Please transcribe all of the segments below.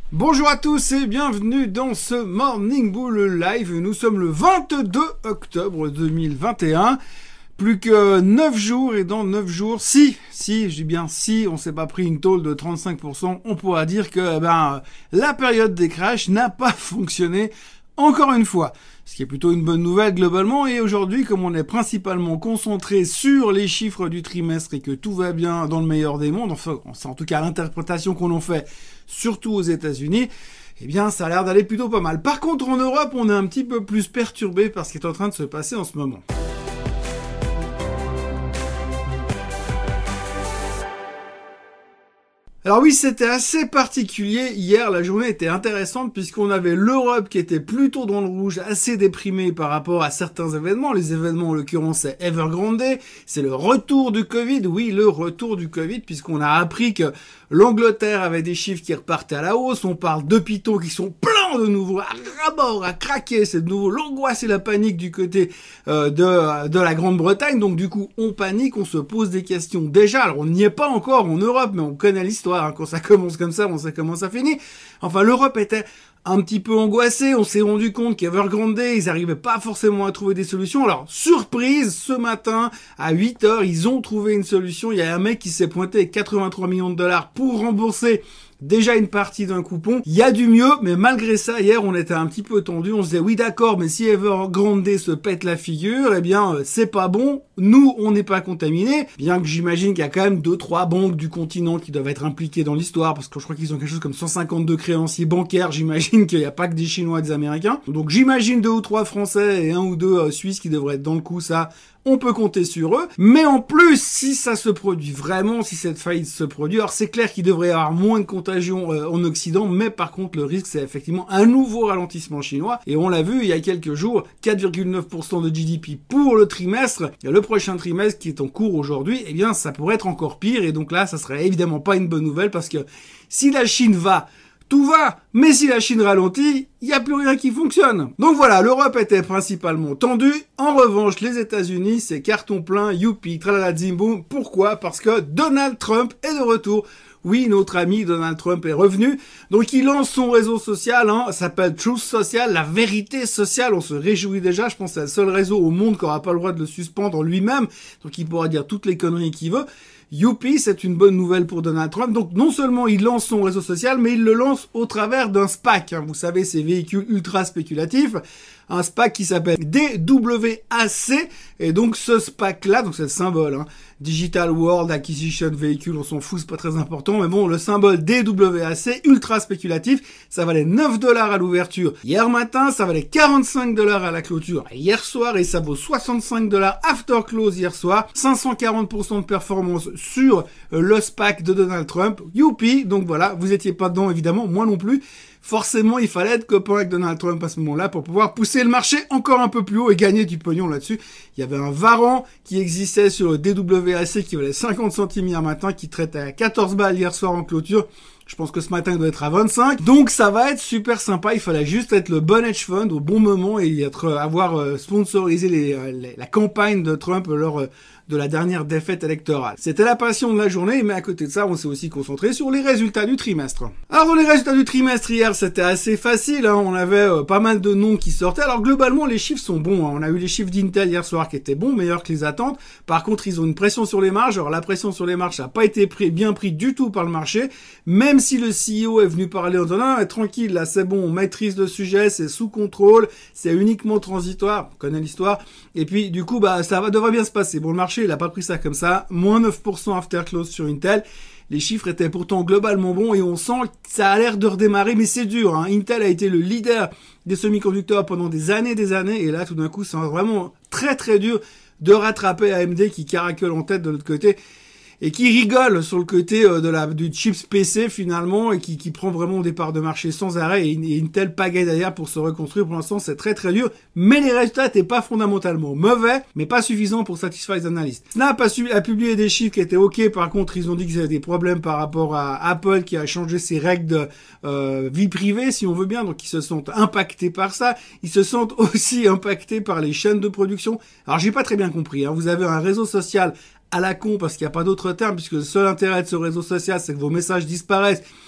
Bonjour à tous et bienvenue dans ce Morning Bull Live. Nous sommes le 22 octobre 2021. Plus que 9 jours et dans 9 jours, si, je dis bien si, on s'est pas pris une tôle de 35%, on pourra dire que la période des crashs n'a pas fonctionné encore une fois. Ce qui est plutôt une bonne nouvelle globalement. Et aujourd'hui, comme on est principalement concentré sur les chiffres du trimestre et que tout va bien dans le meilleur des mondes, enfin, c'est en tout cas l'interprétation qu'on en fait, surtout aux États-Unis, eh bien, ça a l'air d'aller plutôt pas mal. Par contre, en Europe, on est un petit peu plus perturbé par ce qui est en train de se passer en ce moment. Alors oui, c'était assez particulier. Hier, la journée était intéressante puisqu'on avait l'Europe qui était plutôt dans le rouge, assez déprimée par rapport à certains événements. Les événements, en l'occurrence, c'est Evergrande. C'est le retour du Covid. Oui, le retour du Covid puisqu'on a appris que l'Angleterre avait des chiffres qui repartaient à la hausse. On parle d'hôpitaux qui sont pleins de nouveau, à ras-bord, à craquer. C'est de nouveau l'angoisse et la panique du côté de la Grande-Bretagne. Donc du coup, on panique, on se pose des questions. Déjà, alors on n'y est pas encore en Europe, mais on connaît l'histoire. Quand ça commence comme ça, on sait comment ça finit. Enfin, l'Europe était un petit peu angoissée. On s'est rendu compte qu'Evergrande, ils n'arrivaient pas forcément à trouver des solutions. Alors, surprise, ce matin, à 8h, ils ont trouvé une solution. Il y a un mec qui s'est pointé avec 83 millions de dollars pour rembourser déjà une partie d'un coupon. Il y a du mieux, mais malgré ça, hier, on était un petit peu tendu. On se disait, oui, d'accord, mais si Evergrande se pète la figure, eh bien, c'est pas bon. Nous, on n'est pas contaminés. Bien que j'imagine qu'il y a quand même 2-3 banques du continent qui doivent être impliquées dans l'histoire, parce que je crois qu'ils ont quelque chose comme 152 créanciers bancaires. J'imagine qu'il n'y a pas que des Chinois et des Américains. Donc, j'imagine 2 ou 3 Français et 1 ou 2 Suisses qui devraient être dans le coup, ça. On peut compter sur eux. Mais en plus, si ça se produit vraiment, si cette faillite se produit, alors c'est clair qu'il devrait y avoir moins de contagion en Occident, mais par contre, le risque, c'est effectivement un nouveau ralentissement chinois. Et on l'a vu il y a quelques jours, 4,9% de GDP pour le trimestre. Et le prochain trimestre qui est en cours aujourd'hui, eh bien, ça pourrait être encore pire. Et donc là, ça serait évidemment pas une bonne nouvelle parce que si la Chine va, tout va, mais si la Chine ralentit, il n'y a plus rien qui fonctionne. Donc voilà, l'Europe était principalement tendue. En revanche, les États-Unis, c'est carton plein, youpi, tralala zimboum. Pourquoi? Parce que Donald Trump est de retour. Oui, notre ami Donald Trump est revenu. Donc il lance son réseau social, ça s'appelle Truth Social, la vérité sociale. On se réjouit déjà, je pense que c'est le seul réseau au monde qui n'aura pas le droit de le suspendre lui-même. Donc il pourra dire toutes les conneries qu'il veut. Youpi, c'est une bonne nouvelle pour Donald Trump. Donc non seulement il lance son réseau social, mais il le lance au travers d'un SPAC. Vous savez, ces véhicules ultra spéculatifs. Un SPAC qui s'appelle DWAC. Et donc ce SPAC-là, donc c'est le symbole, Digital World Acquisition Vehicle, on s'en fout, c'est pas très important. Mais bon, le symbole DWAC, ultra spéculatif, ça valait 9 $ à l'ouverture. Hier matin, ça valait 45 $ à la clôture hier soir. Et ça vaut 65 $ after close hier soir. 540% de performance sur le SPAC de Donald Trump. Youpi! Donc voilà, vous étiez pas dedans évidemment, moi non plus. Forcément, il fallait être copain avec Donald Trump à ce moment-là pour pouvoir pousser le marché encore un peu plus haut et gagner du pognon là-dessus. Il y avait un varan qui existait sur le DWAC qui valait 50 centimes hier matin, qui traitait à 14 balles hier soir en clôture. Je pense que ce matin, il doit être à 25. Donc, ça va être super sympa. Il fallait juste être le bon hedge fund au bon moment et avoir sponsorisé la campagne de Trump lors de la dernière défaite électorale. C'était la passion de la journée, mais à côté de ça, on s'est aussi concentré sur les résultats du trimestre. Alors, dans les résultats du trimestre hier, c'était assez facile, On avait pas mal de noms qui sortaient. Alors, globalement, les chiffres sont bons, On a eu les chiffres d'Intel hier soir qui étaient bons, meilleurs que les attentes. Par contre, ils ont une pression sur les marges. Alors, la pression sur les marges n'a pas été bien pris du tout par le marché, même si le CEO est venu parler en disant, tranquille, là, c'est bon, on maîtrise le sujet, c'est sous contrôle, c'est uniquement transitoire, on connaît l'histoire. Et puis, du coup, devrait bien se passer. Bon, le marché, il a pas pris ça comme ça. Moins 9% after close sur Intel. Les chiffres étaient pourtant globalement bons et on sent que ça a l'air de redémarrer, mais c'est dur, Intel a été le leader des semi-conducteurs pendant des années, et là, tout d'un coup, c'est vraiment très très dur de rattraper AMD qui caracole en tête de l'autre côté. Et qui rigole sur le côté du chips PC finalement et qui prend vraiment des parts de marché sans arrêt et une telle pagaille derrière pour se reconstruire. Pour l'instant, c'est très très dur, mais les résultats n'étaient pas fondamentalement mauvais, mais pas suffisants pour satisfaire les analystes. Snap a publié des chiffres qui étaient ok. Par contre, ils ont dit qu'ils avaient des problèmes par rapport à Apple qui a changé ses règles de vie privée, si on veut bien. Donc, ils se sont impactés par ça. Ils se sentent aussi impactés par les chaînes de production. Alors, j'ai pas très bien compris. Vous avez un réseau social à la con, parce qu'il n'y a pas d'autre terme, puisque le seul intérêt de ce réseau social, c'est que vos messages disparaissent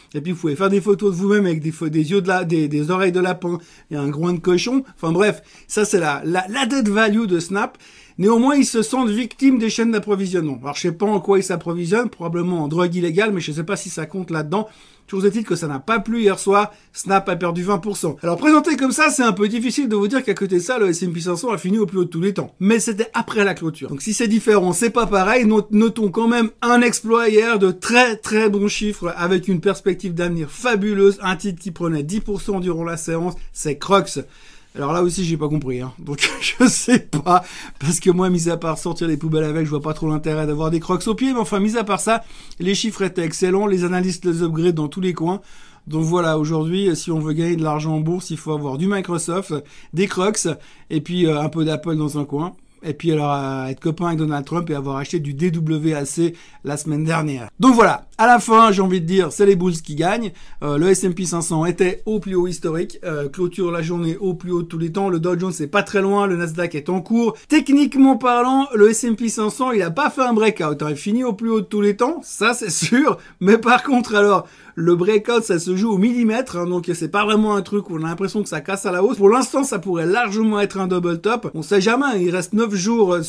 Et puis vous pouvez faire des photos de vous-même avec des yeux des oreilles de lapin et un groin de cochon. Enfin bref, ça c'est l'added value de Snap. Néanmoins, ils se sentent victimes des chaînes d'approvisionnement. Alors je sais pas en quoi ils s'approvisionnent, probablement en drogue illégale, mais je sais pas si ça compte là-dedans. Toujours est-il que ça n'a pas plu hier soir, Snap a perdu 20%. Alors présenté comme ça, c'est un peu difficile de vous dire qu'à côté de ça, le S&P 500 a fini au plus haut de tous les temps. Mais c'était après la clôture. Donc si c'est différent, c'est pas pareil. Notons quand même un exploit hier de très très bons chiffres avec une perspective d'avenir fabuleuse. Un titre qui prenait 10% durant la séance, c'est Crocs. Alors là aussi, j'ai pas compris, hein. Donc, je sais pas. Parce que moi, mis à part sortir les poubelles avec, je vois pas trop l'intérêt d'avoir des Crocs aux pieds. Mais enfin, mis à part ça, les chiffres étaient excellents. Les analystes les upgrade dans tous les coins. Donc voilà, aujourd'hui, si on veut gagner de l'argent en bourse, il faut avoir du Microsoft, des Crocs, et puis un peu d'Apple dans un coin. Et puis alors être copain avec Donald Trump et avoir acheté du DWAC la semaine dernière. Donc voilà, à la fin, j'ai envie de dire, c'est les Bulls qui gagnent. Le S&P 500 était au plus haut historique, clôture la journée au plus haut de tous les temps. Le Dow Jones est pas très loin, le Nasdaq est en cours. Techniquement parlant, le S&P 500, il a pas fait un breakout, hein. Il finit au plus haut de tous les temps, ça c'est sûr. Mais par contre, alors, le breakout, ça se joue au millimètre, hein, donc c'est pas vraiment un truc où on a l'impression que ça casse à la hausse. Pour l'instant, ça pourrait largement être un double top. On sait jamais, il reste 9 jours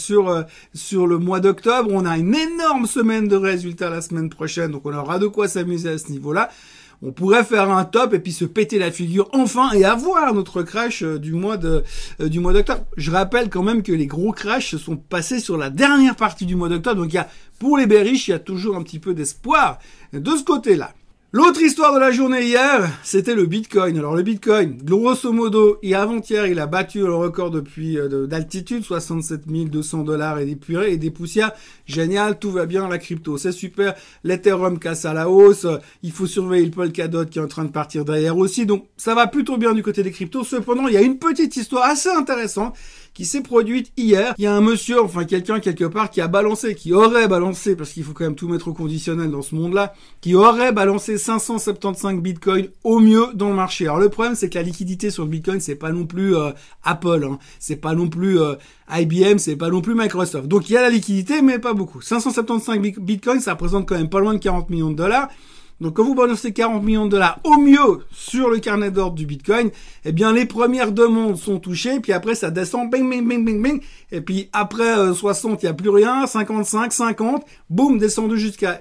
sur le mois d'octobre. On a une énorme semaine de résultats la semaine prochaine, donc on aura de quoi s'amuser à ce niveau-là. On pourrait faire un top et puis se péter la figure enfin et avoir notre crash du mois d'octobre. Je rappelle quand même que les gros crashs se sont passés sur la dernière partie du mois d'octobre, donc pour les bearish, il y a toujours un petit peu d'espoir de ce côté-là. L'autre histoire de la journée hier, c'était le Bitcoin. Alors le Bitcoin, grosso modo, avant-hier, il a battu le record depuis d'altitude, 67 200 $ et des poussières. Génial, tout va bien, la crypto, c'est super. L'Ethereum casse à la hausse. Il faut surveiller le Polkadot qui est en train de partir derrière aussi. Donc ça va plutôt bien du côté des cryptos. Cependant, il y a une petite histoire assez intéressante qui s'est produite hier. Il y a un monsieur, enfin quelqu'un quelque part, qui aurait balancé, parce qu'il faut quand même tout mettre au conditionnel dans ce monde-là, qui aurait balancé 575 bitcoins au mieux dans le marché. Alors le problème, c'est que la liquidité sur le bitcoin, c'est pas non plus Apple, hein. C'est pas non plus IBM, c'est pas non plus Microsoft. Donc il y a la liquidité, mais pas beaucoup. 575 bitcoins, ça représente quand même pas loin de 40 millions de dollars. Donc quand vous balancez 40 millions de dollars au mieux sur le carnet d'ordre du Bitcoin, eh bien les premières demandes sont touchées, puis après ça descend, bing, bing, bing, bing, bing, et puis après 60, il n'y a plus rien, 55, 50, boum, descendu jusqu'à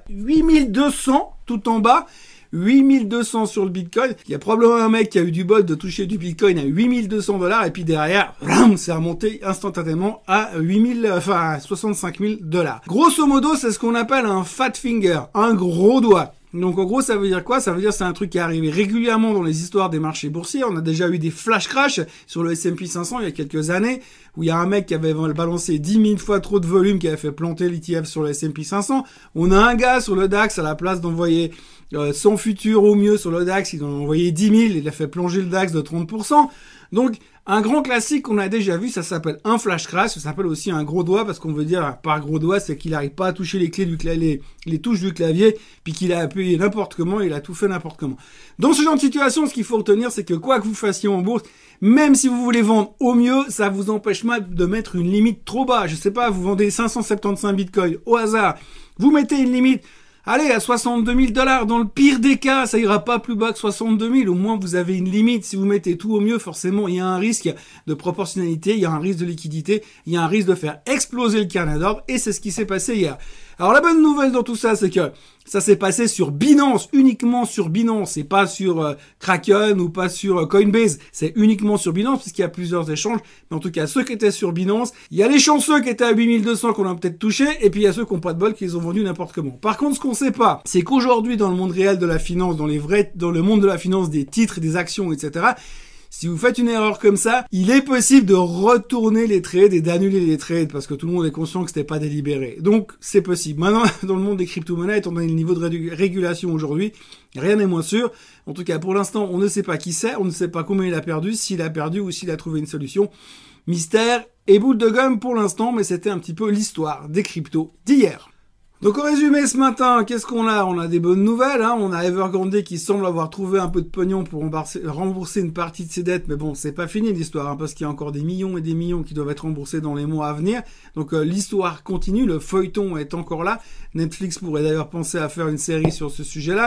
8200 tout en bas, 8200 sur le Bitcoin. Il y a probablement un mec qui a eu du bol de toucher du Bitcoin à 8200 $, et puis derrière, c'est remonté instantanément à 65 000 $. Grosso modo, c'est ce qu'on appelle un fat finger, un gros doigt. Donc en gros, ça veut dire quoi? Ça veut dire que c'est un truc qui est arrivé régulièrement dans les histoires des marchés boursiers. On a déjà eu des flash crash sur le S&P 500 il y a quelques années, où il y a un mec qui avait balancé 10 000 fois trop de volume, qui avait fait planter l'ETF sur le S&P 500. On a un gars sur le DAX, à la place d'envoyer son futur au mieux sur le DAX, il en a envoyé 10 000, il a fait plonger le DAX de 30%. Donc, un grand classique qu'on a déjà vu, ça s'appelle un flash crash, ça s'appelle aussi un gros doigt, parce qu'on veut dire par gros doigt, c'est qu'il n'arrive pas à toucher les clés du clavier, les touches du clavier, puis qu'il a appuyé n'importe comment, il a tout fait n'importe comment. Dans ce genre de situation, ce qu'il faut retenir, c'est que quoi que vous fassiez en bourse, même si vous voulez vendre au mieux, ça vous empêche pas de mettre une limite trop bas. Je sais pas, vous vendez 575 bitcoins au hasard, vous mettez une limite, allez, à 62 000 $, dans le pire des cas, ça ira pas plus bas que 62 000. Au moins, vous avez une limite. Si vous mettez tout au mieux, forcément, il y a un risque de proportionnalité, il y a un risque de liquidité, il y a un risque de faire exploser le carnet d'ordre, et c'est ce qui s'est passé hier. Alors, la bonne nouvelle dans tout ça, c'est que ça s'est passé sur Binance, uniquement sur Binance, et pas sur Kraken ou pas sur Coinbase. C'est uniquement sur Binance, puisqu'il y a plusieurs échanges. Mais en tout cas, ceux qui étaient sur Binance, il y a les chanceux qui étaient à 8200 qu'on a peut-être touché, et puis il y a ceux qui n'ont pas de bol, qui les ont vendus n'importe comment. Par contre, ce qu'on sait pas, c'est qu'aujourd'hui, dans le monde réel de la finance, dans le monde de la finance, des titres, des actions, etc., si vous faites une erreur comme ça, il est possible de retourner les trades et d'annuler les trades, parce que tout le monde est conscient que c'était pas délibéré. Donc, c'est possible. Maintenant, dans le monde des crypto-monnaies, étant donné le niveau de régulation aujourd'hui, rien n'est moins sûr. En tout cas, pour l'instant, on ne sait pas qui c'est, on ne sait pas combien il a perdu, s'il a perdu ou s'il a trouvé une solution. Mystère et boule de gomme pour l'instant, mais c'était un petit peu l'histoire des cryptos d'hier. Donc, au résumé, ce matin, qu'est-ce qu'on a? On a des bonnes nouvelles, hein. On a Evergrande qui semble avoir trouvé un peu de pognon pour rembourser une partie de ses dettes. Mais bon, c'est pas fini l'histoire, hein, parce qu'il y a encore des millions et des millions qui doivent être remboursés dans les mois à venir. Donc, l'histoire continue, le feuilleton est encore là. Netflix pourrait d'ailleurs penser à faire une série sur ce sujet-là.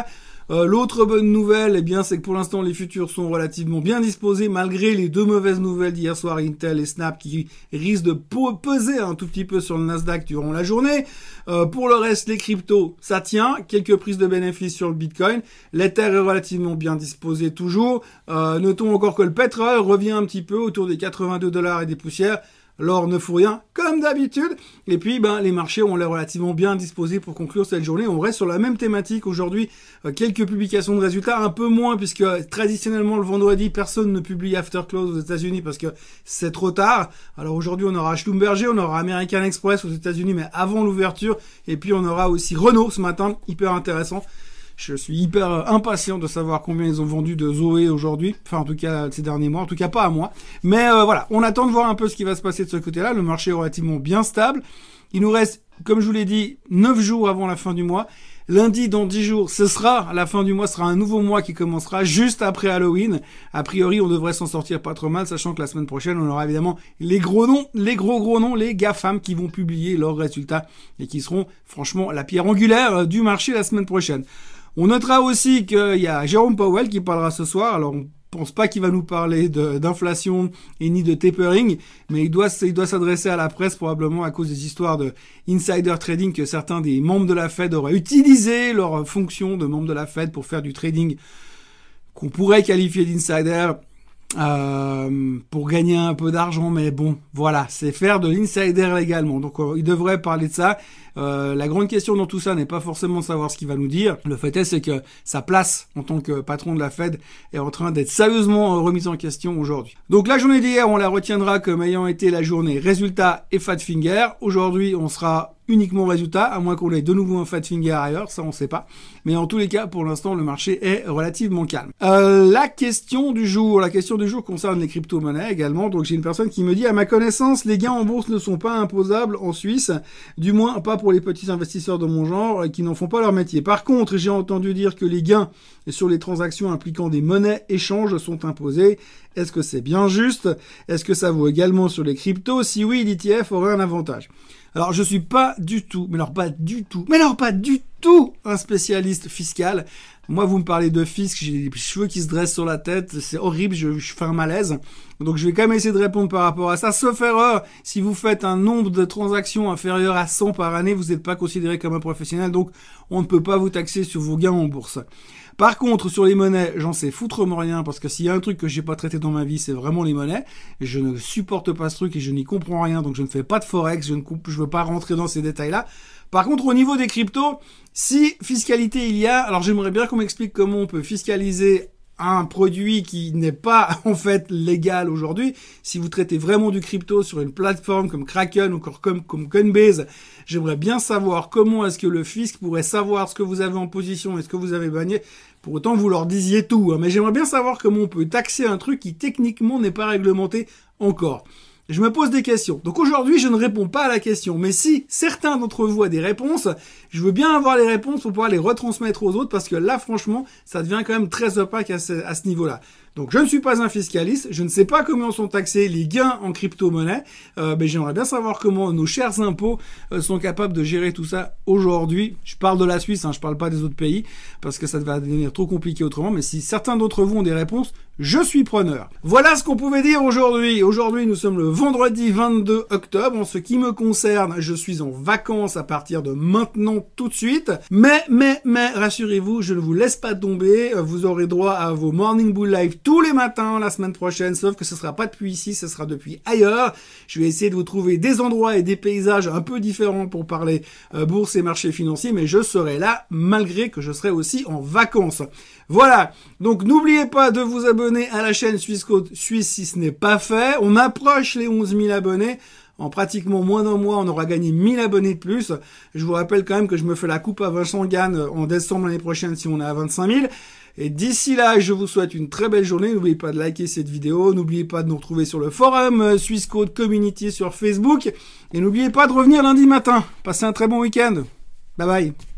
L'autre bonne nouvelle, eh bien, c'est que pour l'instant, les futurs sont relativement bien disposés, malgré les deux mauvaises nouvelles d'hier soir, Intel et Snap, qui risquent de peser un tout petit peu sur le Nasdaq durant la journée. Pour le reste, les cryptos, ça tient. Quelques prises de bénéfices sur le Bitcoin. L'Ether est relativement bien disposé toujours. Notons encore que le pétrole revient un petit peu autour des 82 $ et des poussières. L'or ne fout rien, comme d'habitude. Et puis, les marchés ont l'air relativement bien disposés pour conclure cette journée. On reste sur la même thématique aujourd'hui. Quelques publications de résultats, un peu moins, puisque traditionnellement, le vendredi, personne ne publie after close aux États-Unis parce que c'est trop tard. Alors aujourd'hui, on aura Schlumberger, on aura American Express aux États-Unis, mais avant l'ouverture. Et puis, on aura aussi Renault ce matin, hyper intéressant. Je suis hyper impatient de savoir combien ils ont vendu de Zoé aujourd'hui. Enfin, en tout cas, ces derniers mois. En tout cas, pas à moi. Mais voilà, on attend de voir un peu ce qui va se passer de ce côté-là. Le marché est relativement bien stable. Il nous reste, comme je vous l'ai dit, 9 jours avant la fin du mois. Lundi, dans 10 jours, ce sera la fin du mois, ce sera un nouveau mois qui commencera juste après Halloween. A priori, on devrait s'en sortir pas trop mal, sachant que la semaine prochaine, on aura évidemment les gros noms, les gros noms, les GAFAM qui vont publier leurs résultats et qui seront franchement la pierre angulaire du marché la semaine prochaine. On notera aussi qu'il y a Jérôme Powell qui parlera ce soir. Alors, on pense pas qu'il va nous parler d'inflation et ni de tapering, mais il doit s'adresser à la presse probablement à cause des histoires de insider trading que certains des membres de la Fed auraient utilisé leur fonction de membres de la Fed pour faire du trading qu'on pourrait qualifier d'insider pour gagner un peu d'argent, mais bon, voilà, c'est faire de l'insider légalement. Donc, il devrait parler de ça. La grande question dans tout ça n'est pas forcément de savoir ce qu'il va nous dire. Le fait est, c'est que sa place en tant que patron de la Fed est en train d'être sérieusement remise en question aujourd'hui. Donc la journée d'hier, on la retiendra comme ayant été la journée résultat et fat finger. Aujourd'hui, on sera uniquement résultat, à moins qu'on ait de nouveau un fat finger ailleurs, ça on sait pas. Mais en tous les cas, pour l'instant, le marché est relativement calme. La question du jour concerne les crypto-monnaies également. Donc j'ai une personne qui me dit, à ma connaissance, les gains en bourse ne sont pas imposables en Suisse, du moins pas pour les petits investisseurs de mon genre qui n'en font pas leur métier. Par contre, j'ai entendu dire que les gains sur les transactions impliquant des monnaies échanges sont imposés. Est-ce que c'est bien juste? Est-ce que ça vaut également sur les cryptos? Si oui, l'ETF aurait un avantage. Alors, je suis pas du tout un spécialiste fiscal. Moi, vous me parlez de fisc, j'ai des cheveux qui se dressent sur la tête, c'est horrible, je fais un malaise. Donc, je vais quand même essayer de répondre par rapport à ça. Sauf erreur, si vous faites un nombre de transactions inférieur à 100 par année, vous n'êtes pas considéré comme un professionnel, donc on ne peut pas vous taxer sur vos gains en bourse. Par contre, sur les monnaies, j'en sais foutrement rien, parce que s'il y a un truc que j'ai pas traité dans ma vie, c'est vraiment les monnaies. Je ne supporte pas ce truc et je n'y comprends rien, donc je ne fais pas de forex, je veux pas rentrer dans ces détails-là. Par contre, au niveau des cryptos, si fiscalité il y a, alors j'aimerais bien qu'on m'explique comment on peut fiscaliser un produit qui n'est pas en fait légal aujourd'hui. Si vous traitez vraiment du crypto sur une plateforme comme Kraken ou comme Coinbase, j'aimerais bien savoir comment est-ce que le fisc pourrait savoir ce que vous avez en position et ce que vous avez banni. Pour autant, vous leur disiez tout, hein. Mais j'aimerais bien savoir comment on peut taxer un truc qui techniquement n'est pas réglementé encore. Je me pose des questions. Donc aujourd'hui, je ne réponds pas à la question. Mais si certains d'entre vous a des réponses, je veux bien avoir les réponses pour pouvoir les retransmettre aux autres parce que là, franchement, ça devient quand même très opaque à ce niveau-là. Donc je ne suis pas un fiscaliste, je ne sais pas comment sont taxés les gains en crypto-monnaie, mais j'aimerais bien savoir comment nos chers impôts sont capables de gérer tout ça aujourd'hui. Je parle de la Suisse, hein, je parle pas des autres pays, parce que ça va devenir trop compliqué autrement, mais si certains d'entre vous ont des réponses, je suis preneur. Voilà ce qu'on pouvait dire aujourd'hui. Aujourd'hui, nous sommes le vendredi 22 octobre. En ce qui me concerne, je suis en vacances à partir de maintenant tout de suite. Mais, rassurez-vous, je ne vous laisse pas tomber. Vous aurez droit à vos Morning Bull Live tous les matins la semaine prochaine, sauf que ce sera pas depuis ici, ce sera depuis ailleurs. Je vais essayer de vous trouver des endroits et des paysages un peu différents pour parler bourse et marché financier, mais je serai là malgré que je serai aussi en vacances. Voilà, donc n'oubliez pas de vous abonner à la chaîne Swissquote Suisse si ce n'est pas fait. On approche les 11 000 abonnés. En pratiquement moins d'un mois, on aura gagné 1000 abonnés de plus. Je vous rappelle quand même que je me fais la coupe à Vincent Gann en décembre l'année prochaine si on est à 25 000. Et d'ici là, je vous souhaite une très belle journée. N'oubliez pas de liker cette vidéo. N'oubliez pas de nous retrouver sur le forum Swissquote Community sur Facebook. Et n'oubliez pas de revenir lundi matin. Passez un très bon week-end. Bye bye.